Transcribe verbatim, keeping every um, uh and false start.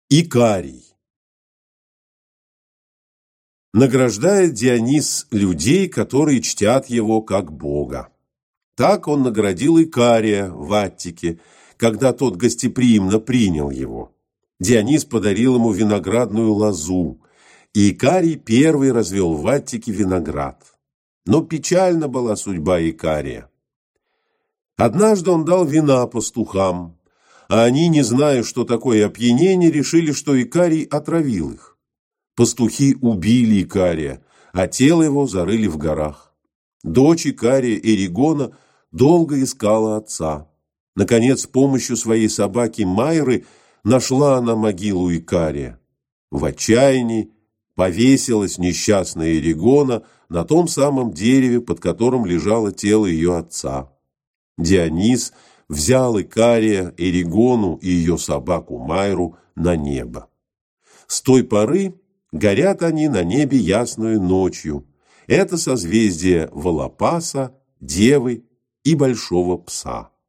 Икарий. Награждает Дионис людей, которые чтят его как бога. Так он наградил Икария в Аттике, когда тот гостеприимно принял его. Дионис подарил ему виноградную лозу, и Икарий первый развел в Аттике виноград. Но печальна была судьба Икария. Однажды он дал вина пастухам, а они, не зная, что такое опьянение, решили, что Икарий отравил их. Пастухи убили Икария, а тело его зарыли в горах. Дочь Икария, Эригона, долго искала отца. Наконец, с помощью своей собаки Майры нашла она могилу Икария. В отчаянии повесилась несчастная Эригона на том самом дереве, под которым лежало тело ее отца. Дионис взял Икария, Эригону и ее собаку Майру на небо. С той поры горят они на небе ясную ночью. Это созвездие Волопаса, Девы и Большого Пса.